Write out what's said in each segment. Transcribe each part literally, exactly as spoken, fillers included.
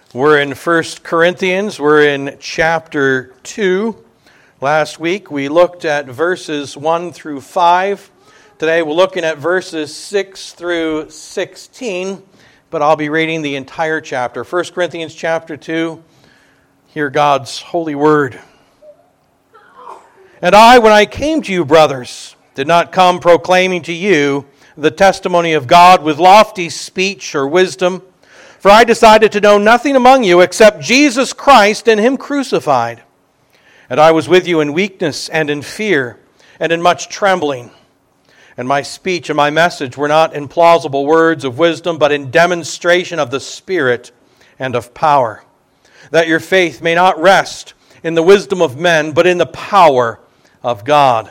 We're in First Corinthians. We're in chapter two. Last week we looked at verses one through five. Today we're looking at verses six through sixteen, but I'll be reading the entire chapter. First Corinthians chapter two. Hear God's holy word. And I, when I came to you, brothers, did not come proclaiming to you the testimony of God with lofty speech or wisdom, for I decided to know nothing among you except Jesus Christ and Him crucified. And I was with you in weakness and in fear and in much trembling. And my speech and my message were not in plausible words of wisdom, but in demonstration of the Spirit and of power, that your faith may not rest in the wisdom of men, but in the power of God.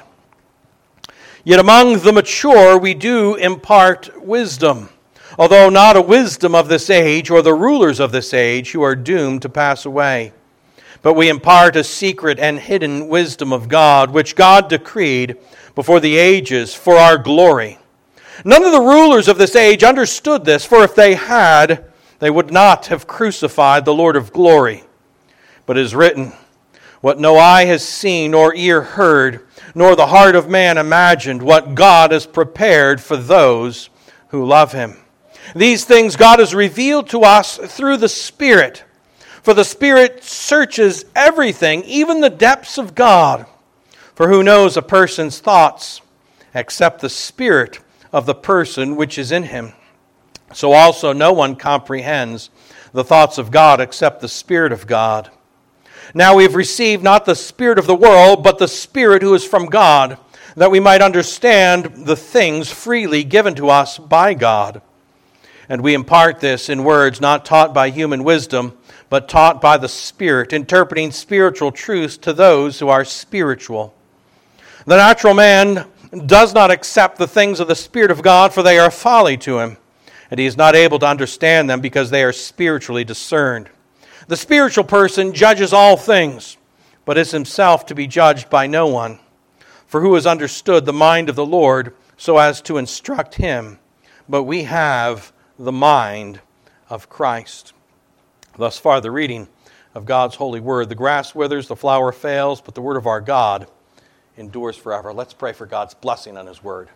Yet among the mature we do impart wisdom, although not a wisdom of this age or the rulers of this age who are doomed to pass away. But we impart a secret and hidden wisdom of God, which God decreed before the ages for our glory. None of the rulers of this age understood this, for if they had, they would not have crucified the Lord of glory. But it is written, what no eye has seen nor ear heard, nor the heart of man imagined, what God has prepared for those who love Him. These things God has revealed to us through the Spirit. For the Spirit searches everything, even the depths of God. For who knows a person's thoughts except the spirit of the person which is in him? So also no one comprehends the thoughts of God except the Spirit of God. Now we have received not the spirit of the world, but the Spirit who is from God, that we might understand the things freely given to us by God. And we impart this in words not taught by human wisdom, but taught by the Spirit, interpreting spiritual truths to those who are spiritual. The natural man does not accept the things of the Spirit of God, for they are folly to him, and he is not able to understand them because they are spiritually discerned. The spiritual person judges all things, but is himself to be judged by no one. For who has understood the mind of the Lord so as to instruct him? But we have the mind of Christ. Thus far the reading of God's holy word. The grass withers, the flower fails, but the word of our God endures forever. Let's pray for God's blessing on His word.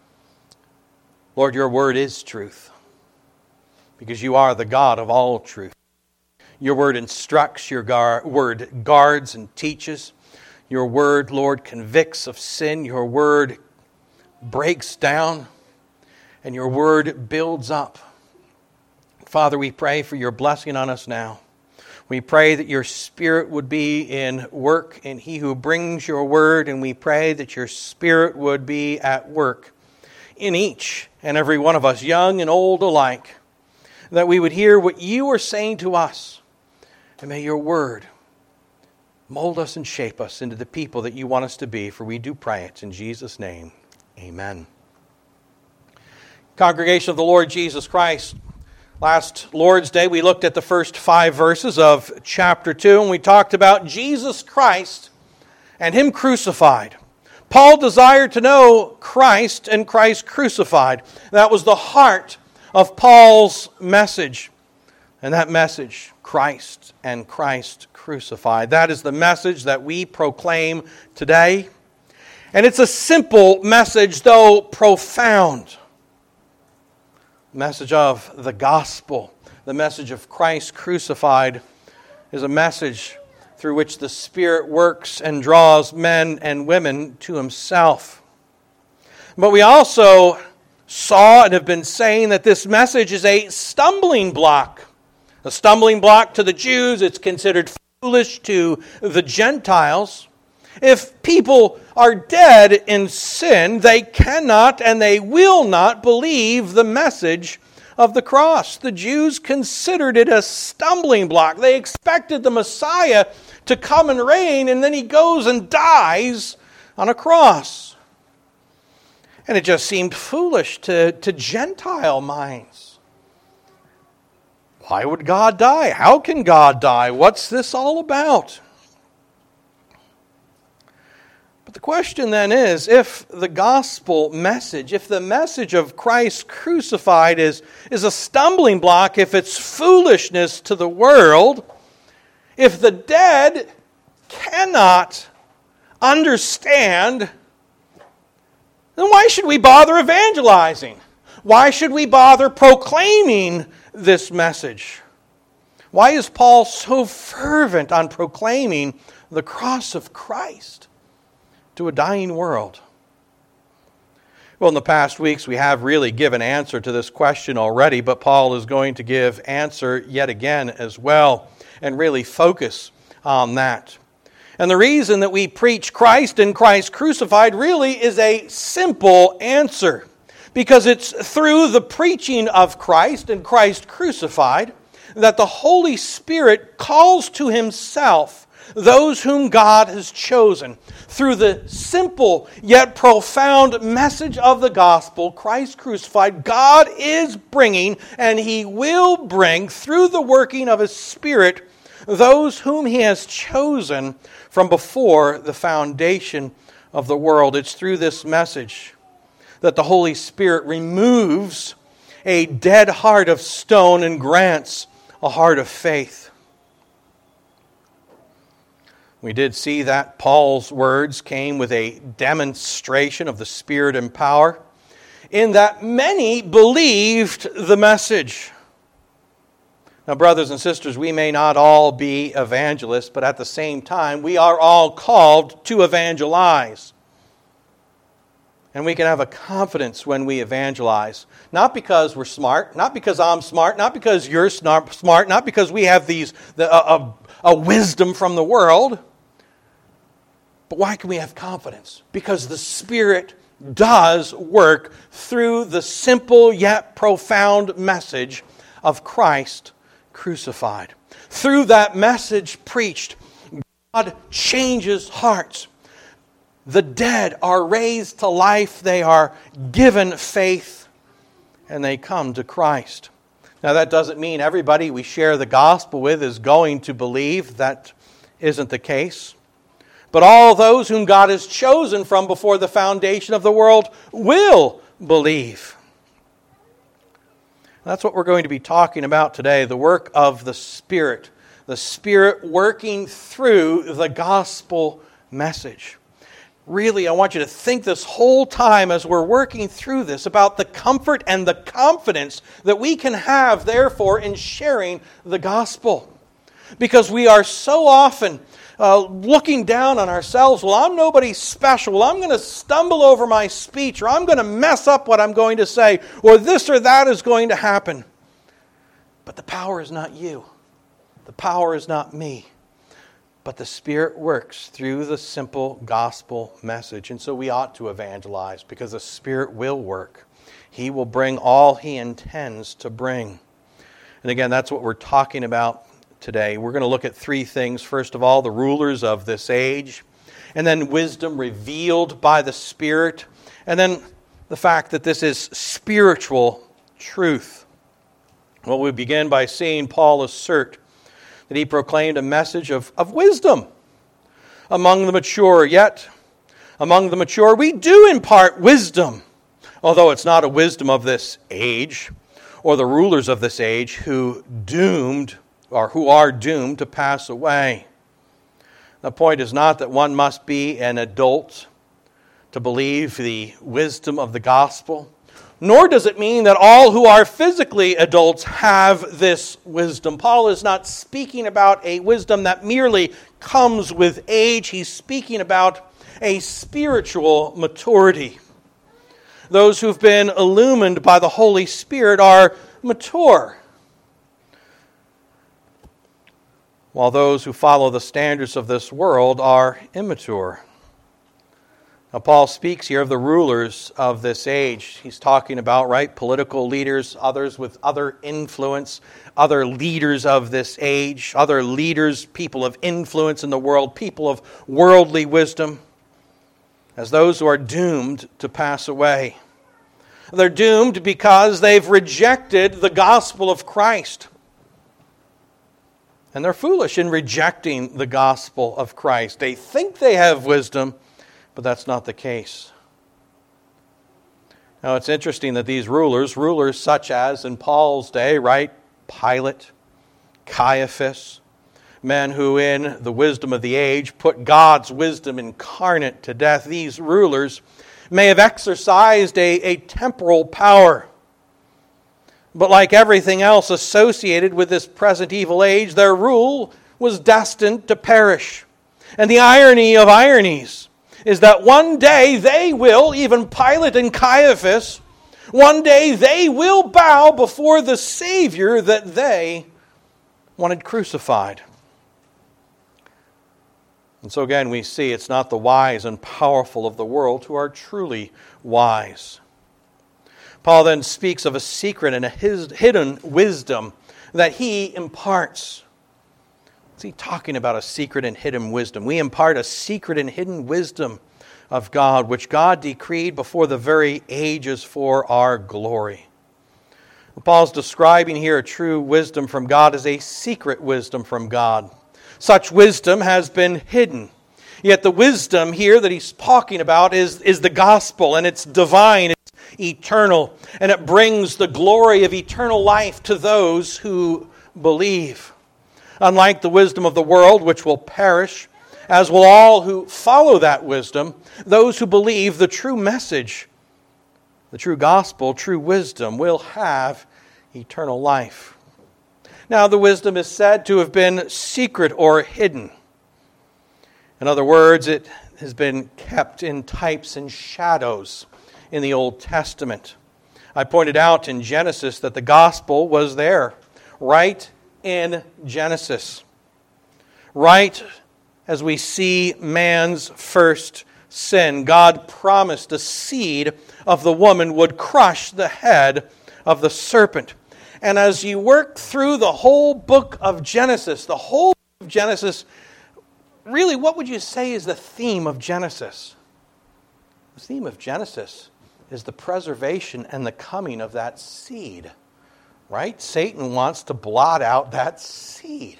Lord, your word is truth, because you are the God of all truth. Your word instructs, your gar- word guards and teaches. Your word, Lord, convicts of sin. Your word breaks down, and your word builds up. Father, we pray for your blessing on us now. We pray that your Spirit would be in work in he who brings your word, and we pray that your Spirit would be at work in each and every one of us, young and old alike, that we would hear what you are saying to us, and may your word mold us and shape us into the people that you want us to be, for we do pray it in Jesus' name. Amen. Congregation of the Lord Jesus Christ, last Lord's Day, we looked at the first five verses of chapter two, and we talked about Jesus Christ and Him crucified. Paul desired to know Christ and Christ crucified. That was the heart of Paul's message. And that message, Christ and Christ crucified. That is the message that we proclaim today. And it's a simple message, though profound. Message of the gospel, the message of Christ crucified, is a message through which the Spirit works and draws men and women to Himself. But we also saw and have been saying that this message is a stumbling block. A stumbling block to the Jews. It's considered foolish to the Gentiles. If people are dead in sin, they cannot and they will not believe the message of the cross. The Jews considered it a stumbling block. They expected the Messiah to come and reign, and then He goes and dies on a cross. And it just seemed foolish to, to Gentile minds. Why would God die? How can God die? What's this all about? But the question then is, if the gospel message, if the message of Christ crucified is, is a stumbling block, if it's foolishness to the world, if the dead cannot understand, then why should we bother evangelizing? Why should we bother proclaiming this message? Why is Paul so fervent on proclaiming the cross of Christ to a dying world? Well, in the past weeks, we have really given answer to this question already, but Paul is going to give answer yet again as well, and really focus on that. And the reason that we preach Christ and Christ crucified really is a simple answer, because it's through the preaching of Christ and Christ crucified that the Holy Spirit calls to Himself those whom God has chosen. Through the simple yet profound message of the gospel, Christ crucified, God is bringing, and He will bring, through the working of His Spirit, those whom He has chosen from before the foundation of the world. It's through this message that the Holy Spirit removes a dead heart of stone and grants a heart of faith. We did see that Paul's words came with a demonstration of the Spirit and power, in that many believed the message. Now, brothers and sisters, we may not all be evangelists, but at the same time, we are all called to evangelize. And we can have a confidence when we evangelize. Not because we're smart, not because I'm smart, not because you're smart, not because we have these the, a, a wisdom from the world. But why can we have confidence? Because the Spirit does work through the simple yet profound message of Christ crucified. Through that message preached, God changes hearts. The dead are raised to life. They are given faith, and they come to Christ. Now, that doesn't mean everybody we share the gospel with is going to believe. That isn't the case. But all those whom God has chosen from before the foundation of the world will believe. That's what we're going to be talking about today, the work of the Spirit. The Spirit working through the gospel message. Really, I want you to think this whole time as we're working through this about the comfort and the confidence that we can have, therefore, in sharing the gospel. Because we are so often uh, looking down on ourselves. Well, I'm nobody special. Well, I'm going to stumble over my speech, or I'm going to mess up what I'm going to say, or this or that is going to happen. But the power is not you. The power is not me. But the Spirit works through the simple gospel message. And so we ought to evangelize, because the Spirit will work. He will bring all He intends to bring. And again, that's what we're talking about today. We're going to look at three things. First of all, the rulers of this age. And then wisdom revealed by the Spirit. And then the fact that this is spiritual truth. Well, we begin by seeing Paul assert that he proclaimed a message of, of wisdom among the mature. Yet, among the mature, we do impart wisdom, although it's not a wisdom of this age, or the rulers of this age who doomed, or who are doomed to pass away. The point is not that one must be an adult to believe the wisdom of the gospel, nor does it mean that all who are physically adults have this wisdom. Paul is not speaking about a wisdom that merely comes with age. He's speaking about a spiritual maturity. Those who've been illumined by the Holy Spirit are mature, while those who follow the standards of this world are immature. Now, Paul speaks here of the rulers of this age. He's talking about, right, political leaders, others with other influence, other leaders of this age, other leaders, people of influence in the world, people of worldly wisdom, as those who are doomed to pass away. They're doomed because they've rejected the gospel of Christ. And they're foolish in rejecting the gospel of Christ. They think they have wisdom, But that's not the case. Now it's interesting that these rulers, rulers such as in Paul's day, right? Pilate, Caiaphas, men who in the wisdom of the age put God's wisdom incarnate to death. These rulers may have exercised a, a temporal power. But like everything else associated with this present evil age, their rule was destined to perish. And the irony of ironies is that one day they will, even Pilate and Caiaphas, one day they will bow before the Savior that they wanted crucified. And so again we see it's not the wise and powerful of the world who are truly wise. Paul then speaks of a secret and a hidden wisdom that he imparts. What's he talking about, a secret and hidden wisdom? We impart a secret and hidden wisdom of God, which God decreed before the very ages for our glory. Paul's describing here a true wisdom from God as a secret wisdom from God. Such wisdom has been hidden. Yet the wisdom here that he's talking about is, is the gospel, and it's divine, it's eternal, and it brings the glory of eternal life to those who believe. Unlike the wisdom of the world, which will perish, as will all who follow that wisdom, those who believe the true message, the true gospel, true wisdom, will have eternal life. Now, the wisdom is said to have been secret or hidden. In other words, it has been kept in types and shadows in the Old Testament. I pointed out in Genesis that the gospel was there, right in Genesis. Right as we see man's first sin, God promised a seed of the woman would crush the head of the serpent. And as you work through the whole book of Genesis, the whole book of Genesis, really, what would you say is the theme of Genesis? The theme of Genesis is the preservation and the coming of that seed. Right? Satan wants to blot out that seed.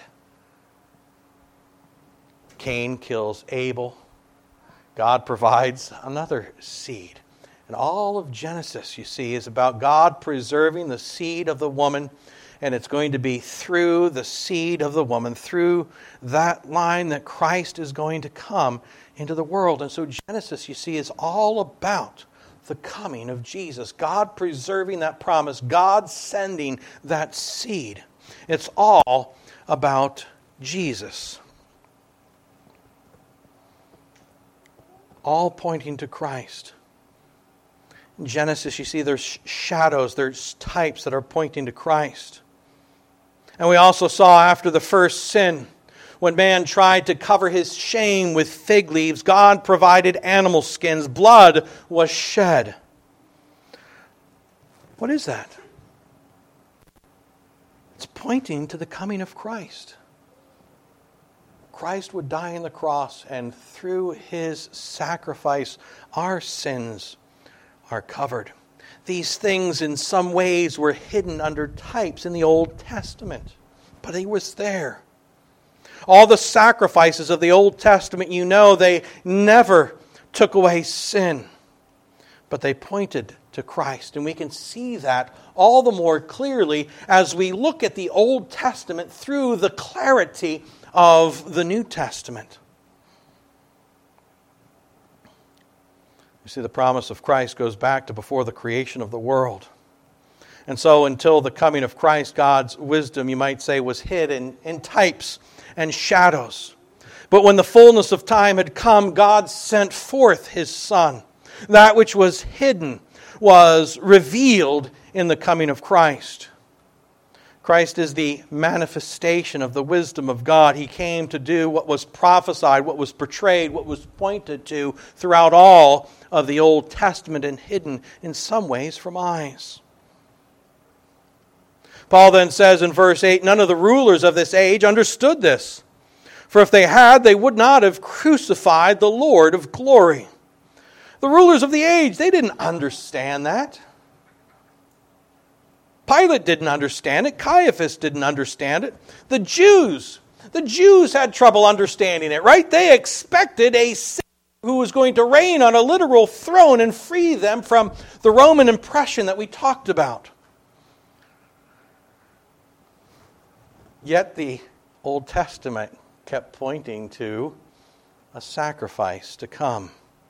Cain kills Abel. God provides another seed. And all of Genesis, you see, is about God preserving the seed of the woman. And it's going to be through the seed of the woman, through that line, that Christ is going to come into the world. And so Genesis, you see, is all about the coming of Jesus. God preserving that promise. God sending that seed. It's all about Jesus. All pointing to Christ. In Genesis, you see there's shadows, there's types that are pointing to Christ. And we also saw after the first sin, when man tried to cover his shame with fig leaves, God provided animal skins. Blood was shed. What is that? It's pointing to the coming of Christ. Christ would die on the cross, and through his sacrifice, our sins are covered. These things in some ways were hidden under types in the Old Testament, but he was there. All the sacrifices of the Old Testament, you know, they never took away sin, but they pointed to Christ. And we can see that all the more clearly as we look at the Old Testament through the clarity of the New Testament. You see, the promise of Christ goes back to before the creation of the world. And so until the coming of Christ, God's wisdom, you might say, was hid in, in types and shadows. But when the fullness of time had come, God sent forth his Son. That which was hidden was revealed in the coming of Christ. Christ is the manifestation of the wisdom of God. He came to do what was prophesied, what was portrayed, what was pointed to throughout all of the Old Testament and hidden in some ways from eyes. Paul then says in verse eight, none of the rulers of this age understood this. For if they had, they would not have crucified the Lord of glory. The rulers of the age, they didn't understand that. Pilate didn't understand it. Caiaphas didn't understand it. The Jews, the Jews had trouble understanding it, right? They expected a Savior who was going to reign on a literal throne and free them from the Roman oppression that we talked about. Yet the Old Testament kept pointing to a sacrifice to come.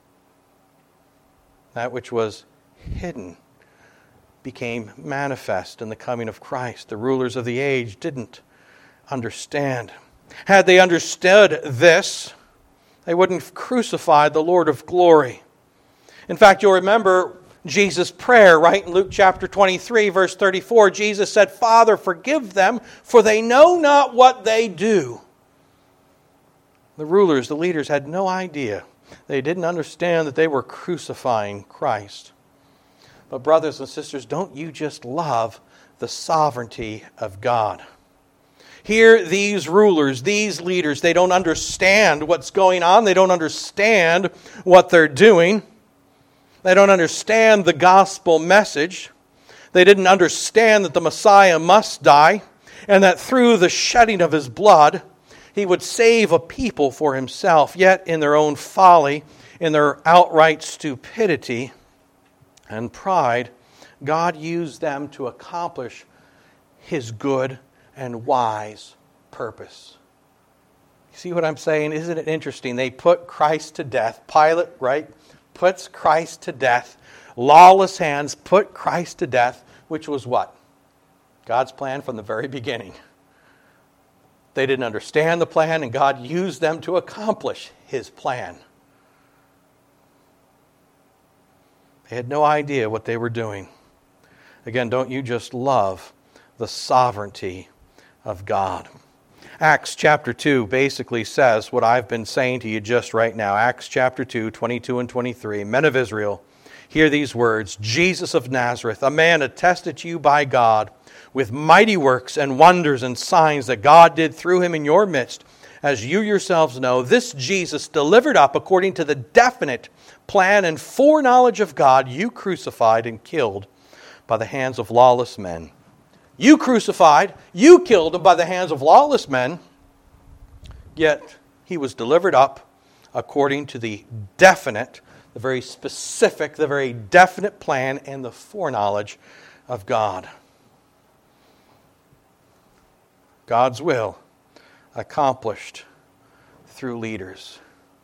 That which was hidden became manifest in the coming of Christ. The rulers of the age didn't understand. Had they understood this, they wouldn't have crucified the Lord of glory. In fact, you'll remember Jesus' prayer, right? In Luke chapter twenty-three, verse thirty-four, Jesus said, "Father, forgive them, for they know not what they do." The rulers, the leaders had no idea. They didn't understand that they were crucifying Christ. But brothers and sisters, don't you just love the sovereignty of God? Here, these rulers, these leaders, they don't understand what's going on. They don't understand what they're doing. They don't understand the gospel message. They didn't understand that the Messiah must die and that through the shedding of his blood, he would save a people for himself. Yet in their own folly, in their outright stupidity and pride, God used them to accomplish his good and wise purpose. You see what I'm saying? Isn't it interesting? They put Christ to death. Pilate, right, puts Christ to death. Lawless hands put Christ to death, which was what? God's plan from the very beginning. They didn't understand the plan, and God used them to accomplish his plan. They had no idea what they were doing. Again, don't you just love the sovereignty of God? Acts chapter two basically says what I've been saying to you just right now. Acts chapter two, twenty-two and twenty-three. Men of Israel, hear these words. Jesus of Nazareth, a man attested to you by God with mighty works and wonders and signs that God did through him in your midst, as you yourselves know, this Jesus delivered up according to the definite plan and foreknowledge of God, you crucified and killed by the hands of lawless men. You crucified, you killed him by the hands of lawless men, yet he was delivered up according to the definite, the very specific, the very definite plan and the foreknowledge of God. God's will accomplished through leaders.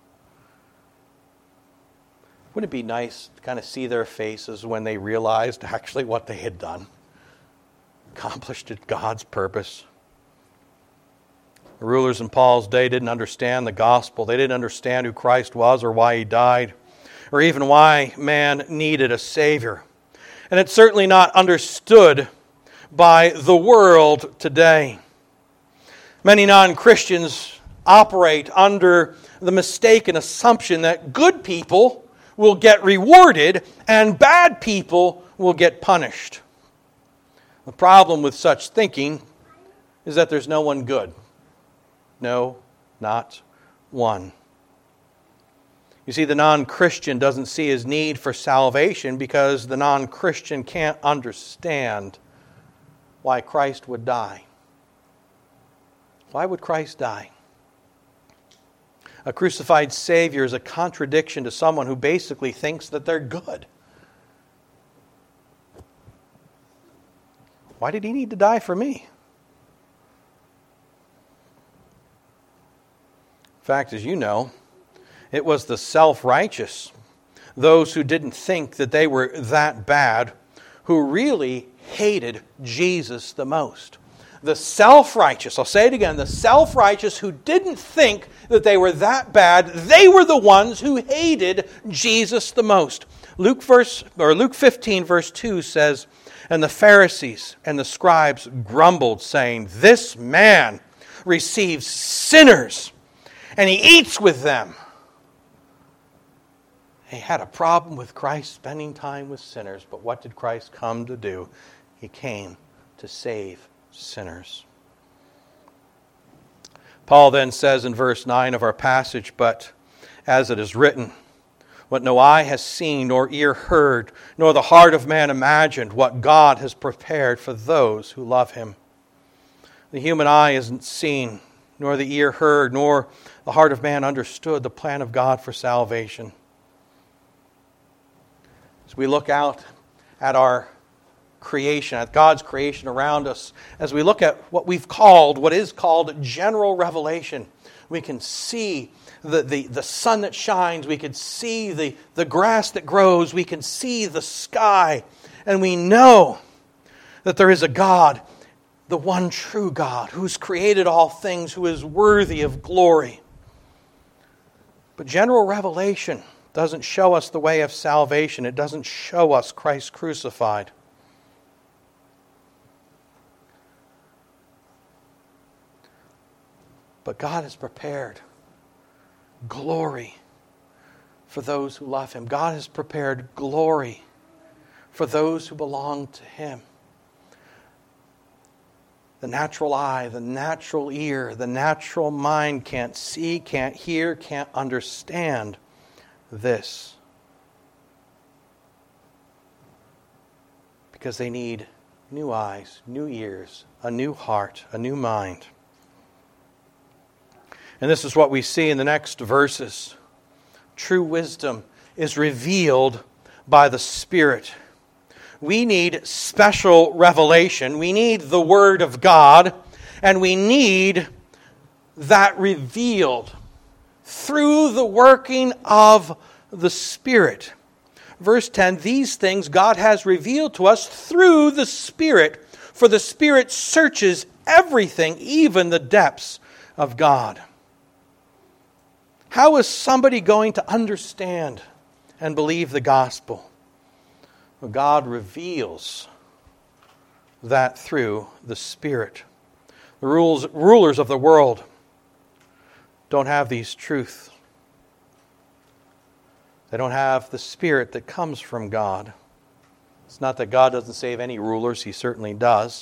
Wouldn't it be nice to kind of see their faces when they realized actually what they had done? Accomplished God's purpose. The rulers in Paul's day didn't understand the gospel. They didn't understand who Christ was or why he died, or even why man needed a Savior. And it's certainly not understood by the world today. Many non-Christians operate under the mistaken assumption that good people will get rewarded and bad people will get punished. The problem with such thinking is that there's no one good. No, not one. You see, the non-Christian doesn't see his need for salvation because the non-Christian can't understand why Christ would die. Why would Christ die? A crucified Savior is a contradiction to someone who basically thinks that they're good. Why did he need to die for me? In fact, as you know, it was the self-righteous, those who didn't think that they were that bad, who really hated Jesus the most. The self-righteous, I'll say it again, the self-righteous who didn't think that they were that bad, they were the ones who hated Jesus the most. Luke verse or Luke fifteen verse two says, "And the Pharisees and the scribes grumbled, saying, 'This man receives sinners, and he eats with them.'" They had a problem with Christ spending time with sinners, but what did Christ come to do? He came to save sinners. Paul then says in verse nine of our passage, "But as it is written, what no eye has seen, nor ear heard, nor the heart of man imagined, what God has prepared for those who love him." The human eye isn't seen nor the ear heard, nor the heart of man understood the plan of God for salvation. As we look out at our creation, at God's creation around us, as we look at what we've called, what is called general revelation, we can see the, the, the sun that shines, we can see the, the grass that grows, we can see the sky, and we know that there is a God, the one true God, who's created all things, who is worthy of glory. But general revelation doesn't show us the way of salvation. It doesn't show us Christ crucified. But God has prepared glory for those who love Him. God has prepared glory for those who belong to Him. The natural eye, the natural ear, the natural mind can't see, can't hear, can't understand this. Because they need new eyes, new ears, a new heart, a new mind. And this is what we see in the next verses. True wisdom is revealed by the Spirit. We need special revelation. We need the Word of God, and we need that revealed through the working of the Spirit. Verse ten, these things God has revealed to us through the Spirit, for the Spirit searches everything, even the depths of God. How is somebody going to understand and believe the gospel? Well, God reveals that through the Spirit. The rules, rulers of the world don't have these truths. They don't have the Spirit that comes from God. It's not that God doesn't save any rulers. He certainly does.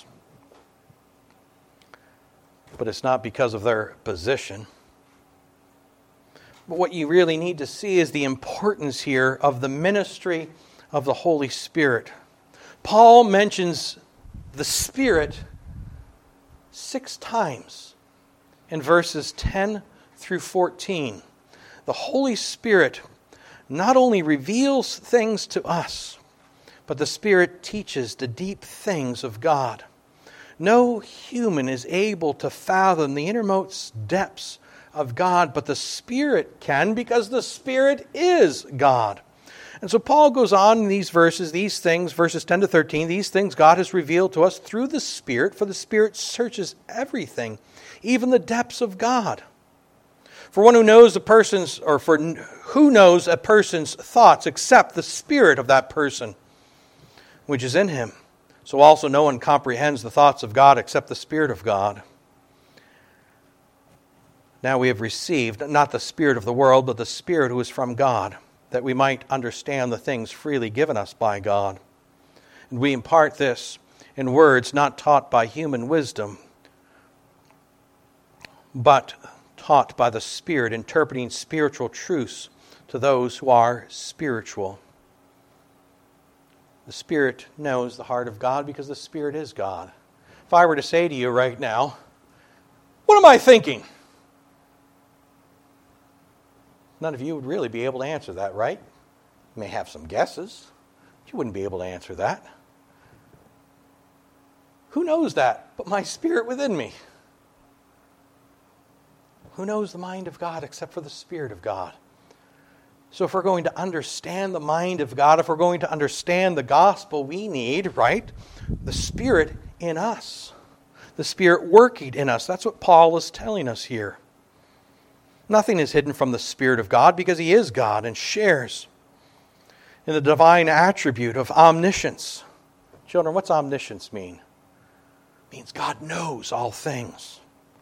But it's not because of their position. But what you really need to see is the importance here of the ministry of the Holy Spirit. Paul mentions the Spirit six times in verses ten through fourteen. The Holy Spirit not only reveals things to us, but the Spirit teaches the deep things of God. No human is able to fathom the innermost depths of God, but the Spirit can, because the Spirit is God. And so Paul goes on in these verses, these things, verses ten to thirteen, these things God has revealed to us through the Spirit, for the Spirit searches everything, even the depths of God. For one who knows a person's, or for who knows a person's thoughts except the spirit of that person, which is in him? So also no one comprehends the thoughts of God except the Spirit of God. Now we have received not the spirit of the world, but the Spirit who is from God, that we might understand the things freely given us by God. And we impart this in words not taught by human wisdom, but taught by the Spirit, interpreting spiritual truths to those who are spiritual. The Spirit knows the heart of God because the Spirit is God. If I were to say to you right now, what am I thinking? None of you would really be able to answer that, right? You may have some guesses, but you wouldn't be able to answer that. Who knows that but my spirit within me? Who knows the mind of God except for the Spirit of God? So if we're going to understand the mind of God, if we're going to understand the gospel, we need, right, the Spirit in us. The Spirit working in us. That's what Paul is telling us here. Nothing is hidden from the Spirit of God because He is God and shares in the divine attribute of omniscience. Children, what's omniscience mean? It means God knows all things.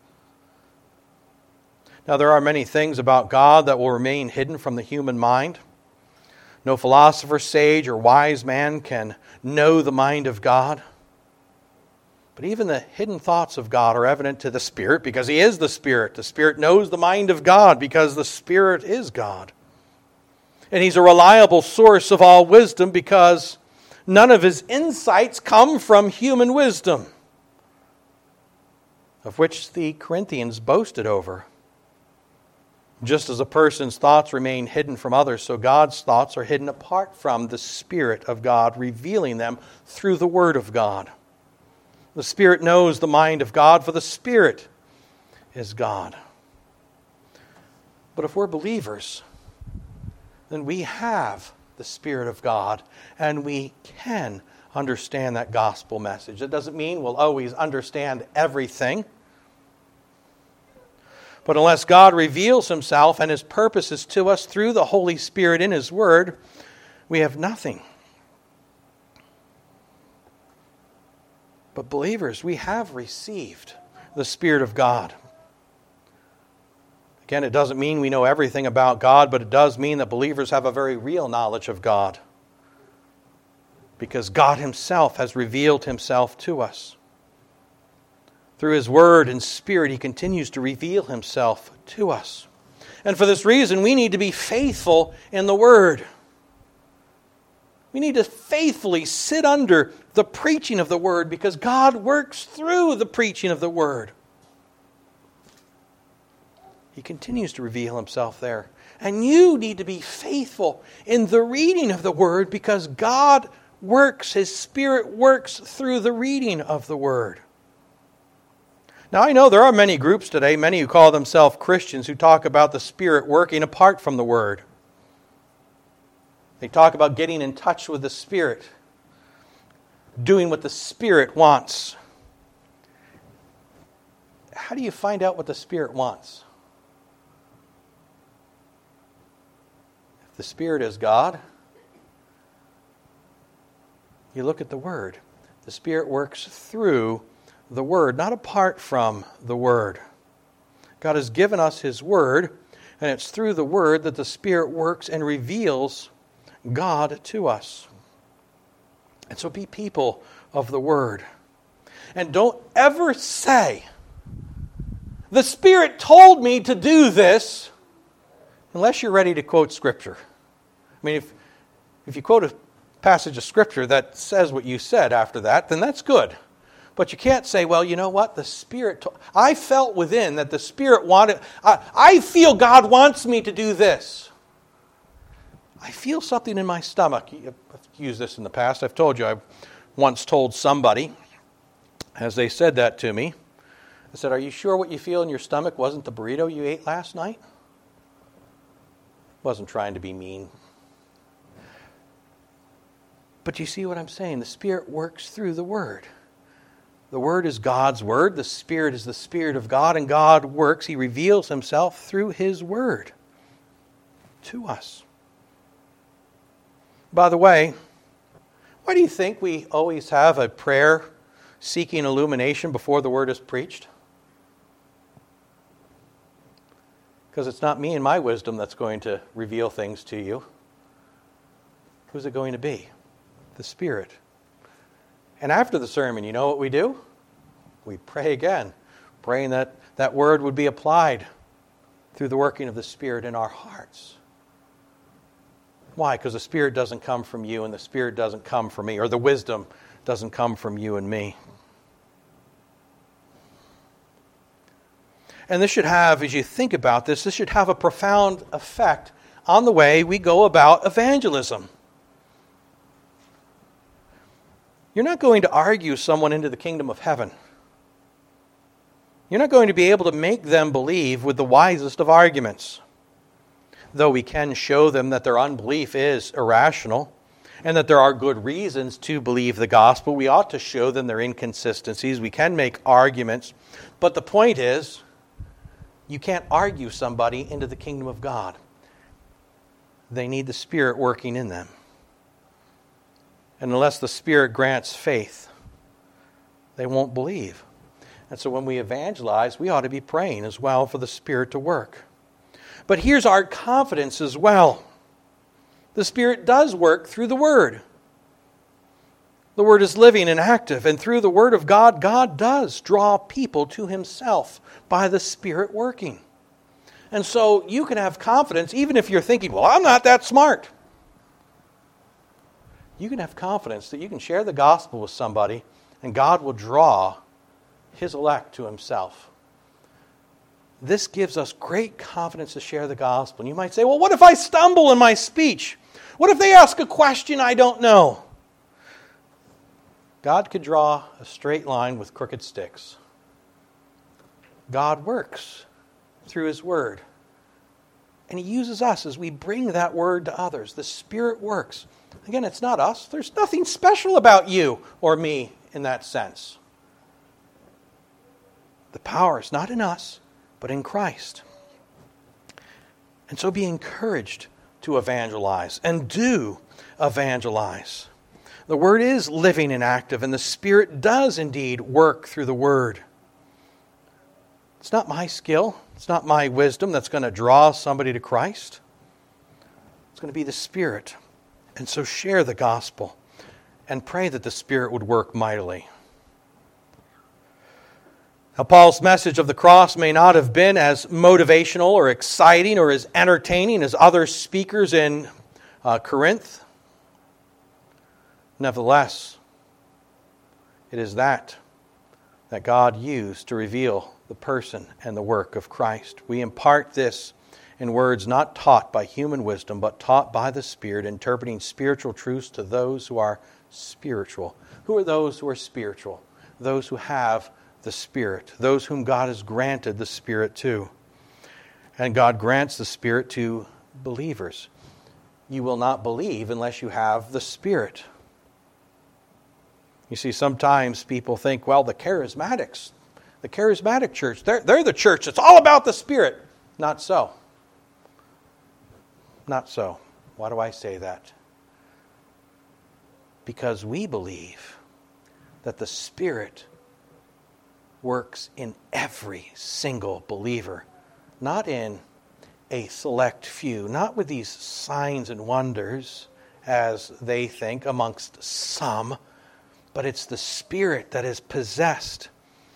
Now, there are many things about God that will remain hidden from the human mind. No philosopher, sage, or wise man can know the mind of God. But even the hidden thoughts of God are evident to the Spirit because He is the Spirit. The Spirit knows the mind of God because the Spirit is God. And He's a reliable source of all wisdom because none of His insights come from human wisdom. of which the Corinthians boasted over. Just as a person's thoughts remain hidden from others, so God's thoughts are hidden apart from the Spirit of God, revealing them through the Word of God. The Spirit knows the mind of God, for the Spirit is God. But if we're believers, then we have the Spirit of God, and we can understand that gospel message. It doesn't mean we'll always understand everything. But unless God reveals Himself and His purposes to us through the Holy Spirit in His Word, we have nothing. But believers, we have received the Spirit of God. Again, it doesn't mean we know everything about God, but it does mean that believers have a very real knowledge of God. Because God Himself has revealed Himself to us. Through His Word and Spirit, He continues to reveal Himself to us. And for this reason, we need to be faithful in the Word. We need to faithfully sit under the preaching of the Word, because God works through the preaching of the Word. He continues to reveal Himself there. And you need to be faithful in the reading of the Word, because God works, His Spirit works through the reading of the Word. Now, I know there are many groups today, many who call themselves Christians, who talk about the Spirit working apart from the Word. They talk about getting in touch with the Spirit, doing what the Spirit wants. How do you find out what the Spirit wants? If the Spirit is God, you look at the Word. The Spirit works through the Word, not apart from the Word. God has given us His Word, and it's through the Word that the Spirit works and reveals God to us. And so be people of the Word. And don't ever say, the Spirit told me to do this, unless you're ready to quote Scripture. I mean, if, if you quote a passage of Scripture that says what you said after that, then that's good. But you can't say, well, you know what? The Spirit, told, I felt within that the Spirit wanted, I, I feel God wants me to do this. I feel something in my stomach. I've used this in the past. I've told you, I once told somebody, as they said that to me, I said, are you sure what you feel in your stomach wasn't the burrito you ate last night? Wasn't trying to be mean. But you see what I'm saying? The Spirit works through the Word. The Word is God's Word. The Spirit is the Spirit of God, and God works. He reveals Himself through His Word to us. By the way, why do you think we always have a prayer seeking illumination before the Word is preached? Because it's not me and my wisdom that's going to reveal things to you. Who's it going to be? The Spirit. And after the sermon, you know what we do? We pray again, praying that that word would be applied through the working of the Spirit in our hearts. Why? Because the Spirit doesn't come from you, and the Spirit doesn't come from me, or the wisdom doesn't come from you and me. And this should have, as you think about this, this should have a profound effect on the way we go about evangelism. You're not going to argue someone into the kingdom of heaven. You're not going to be able to make them believe with the wisest of arguments. Though we can show them that their unbelief is irrational and that there are good reasons to believe the gospel, we ought to show them their inconsistencies. We can make arguments. But the point is, you can't argue somebody into the kingdom of God. They need the Spirit working in them. And unless the Spirit grants faith, they won't believe. And so when we evangelize, we ought to be praying as well for the Spirit to work. But here's our confidence as well. The Spirit does work through the Word. The Word is living and active, and through the Word of God, God does draw people to Himself by the Spirit working. And so you can have confidence, even if you're thinking, well, I'm not that smart. You can have confidence that you can share the gospel with somebody, and God will draw His elect to Himself. This gives us great confidence to share the gospel. And you might say, well, what if I stumble in my speech? What if they ask a question I don't know? God could draw a straight line with crooked sticks. God works through His Word. And He uses us as we bring that Word to others. The Spirit works. Again, it's not us. There's nothing special about you or me in that sense. The power is not in us, but in Christ. And so be encouraged to evangelize, and do evangelize. The Word is living and active, and the Spirit does indeed work through the Word. It's not my skill, it's not my wisdom that's going to draw somebody to Christ. It's going to be the Spirit. And so share the gospel and pray that the Spirit would work mightily. Now, Paul's message of the cross may not have been as motivational or exciting or as entertaining as other speakers in uh, Corinth. Nevertheless, it is that that God used to reveal the person and the work of Christ. We impart this in words not taught by human wisdom, but taught by the Spirit, interpreting spiritual truths to those who are spiritual. Who are those who are spiritual? Those who have the Spirit, those whom God has granted the Spirit to. And God grants the Spirit to believers. You will not believe unless you have the Spirit. You see, sometimes people think, well, the charismatics, the charismatic church, they're, they're the church. It's all about the Spirit. Not so. Not so. Why do I say that? Because we believe that the Spirit works in every single believer, not in a select few, not with these signs and wonders, as they think, amongst some, but it's the Spirit that is possessed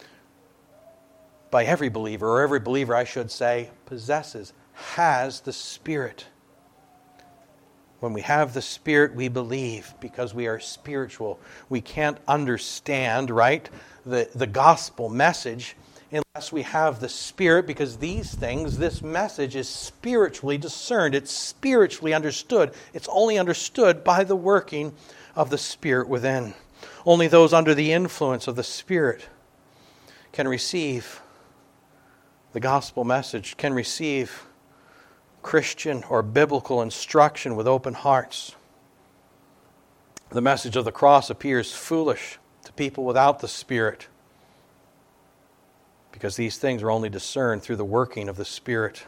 by every believer, or every believer, I should say, possesses, has the Spirit. When we have the Spirit, we believe because we are spiritual. We can't understand, right, the, the gospel message unless we have the Spirit, because these things, this message is spiritually discerned. It's spiritually understood. It's only understood by the working of the Spirit within. Only those under the influence of the Spirit can receive the gospel message, can receive Christian or biblical instruction with open hearts. The message of the cross appears foolish to people without the Spirit, because these things are only discerned through the working of the Spirit.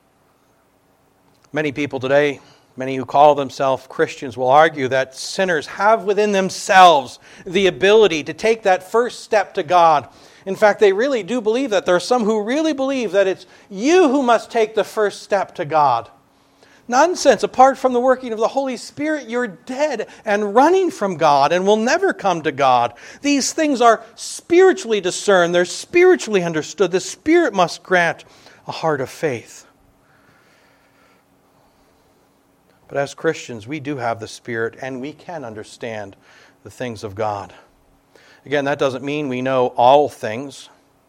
Many people today, many who call themselves Christians, will argue that sinners have within themselves the ability to take that first step to God. In fact, they really do believe that. There are some who really believe that it's you who must take the first step to God. Nonsense. Apart from the working of the Holy Spirit, you're dead and running from God and will never come to God. These things are spiritually discerned. They're spiritually understood. The Spirit must grant a heart of faith. But as Christians, we do have the Spirit, and we can understand the things of God. Again, that doesn't mean we know all things,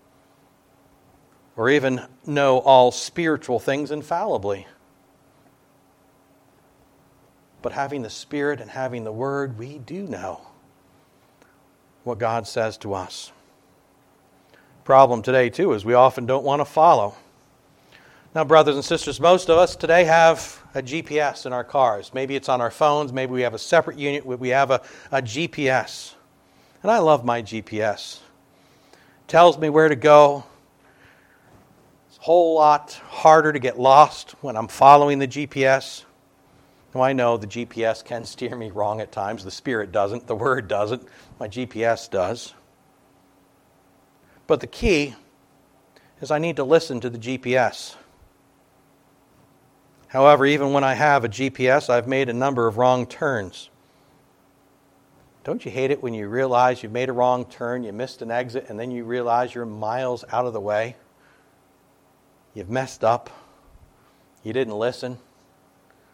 or even know all spiritual things infallibly. But having the Spirit and having the Word, we do know what God says to us. Problem today, too, is we often don't want to follow. Now, brothers and sisters, most of us today have a G P S in our cars. Maybe it's on our phones. Maybe we have a separate unit. We have a, a G P S. And I love my G P S. It tells me where to go. It's a whole lot harder to get lost when I'm following the G P S. Now, I know the G P S can steer me wrong at times. The Spirit doesn't. The Word doesn't. My G P S does. But the key is I need to listen to the G P S. However, even when I have a G P S, I've made a number of wrong turns. Don't you hate it when you realize you've made a wrong turn, you missed an exit, and then you realize you're miles out of the way? You've messed up. You didn't listen.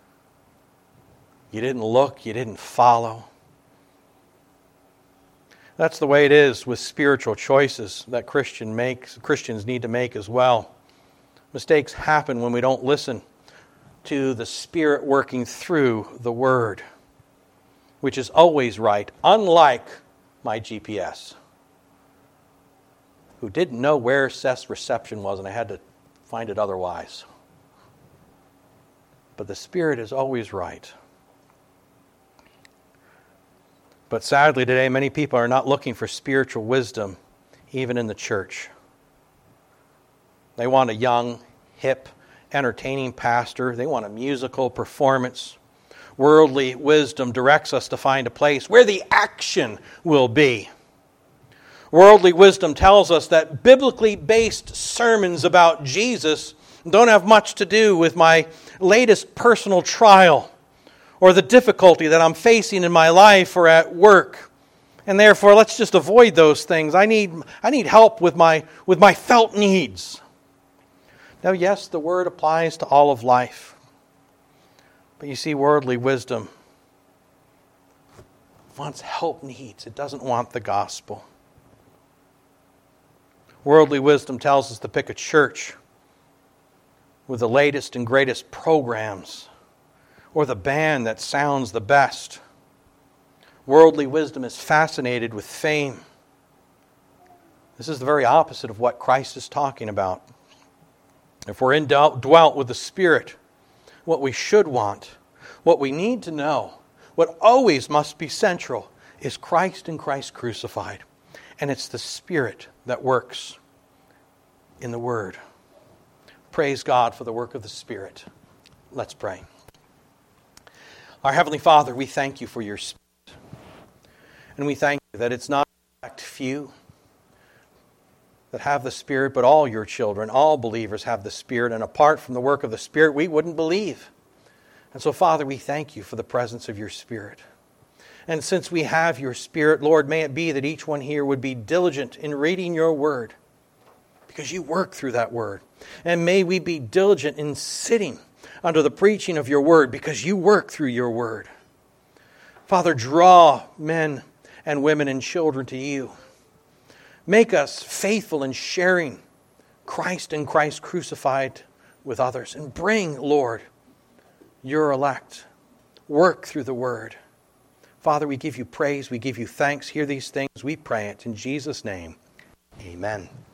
You didn't look. You didn't follow. That's the way it is with spiritual choices that Christian makes, Christians need to make as well. Mistakes happen when we don't listen to the Spirit working through the Word, which is always right, unlike my G P S, who didn't know where Seth's reception was, and I had to find it otherwise. But the Spirit is always right. But sadly today, many people are not looking for spiritual wisdom, even in the church. They want a young, hip, entertaining pastor. They want a musical performance. Worldly wisdom directs us to find a place where the action will be. Worldly wisdom tells us that biblically based sermons about Jesus don't have much to do with my latest personal trial or the difficulty that I'm facing in my life or at work. And therefore, let's just avoid those things. I need, I need help with my, with my felt needs. Now, yes, the Word applies to all of life. But you see, worldly wisdom wants help needs. It doesn't want the gospel. Worldly wisdom tells us to pick a church with the latest and greatest programs, or the band that sounds the best. Worldly wisdom is fascinated with fame. This is the very opposite of what Christ is talking about. If we're indwelt with the Spirit, what we should want, what we need to know, what always must be central is Christ and Christ crucified. And it's the Spirit that works in the Word. Praise God for the work of the Spirit. Let's pray. Our Heavenly Father, we thank you for your Spirit. And we thank you that it's not a select few that have the Spirit, but all your children, all believers have the Spirit. And apart from the work of the Spirit, we wouldn't believe. And so, Father, we thank you for the presence of your Spirit. And since we have your Spirit, Lord, may it be that each one here would be diligent in reading your Word, because you work through that Word. And may we be diligent in sitting under the preaching of your Word, because you work through your Word. Father, draw men and women and children to you. Make us faithful in sharing Christ and Christ crucified with others. And bring, Lord, your elect. Work through the Word. Father, we give you praise. We give you thanks. Hear these things. We pray it in Jesus' name. Amen.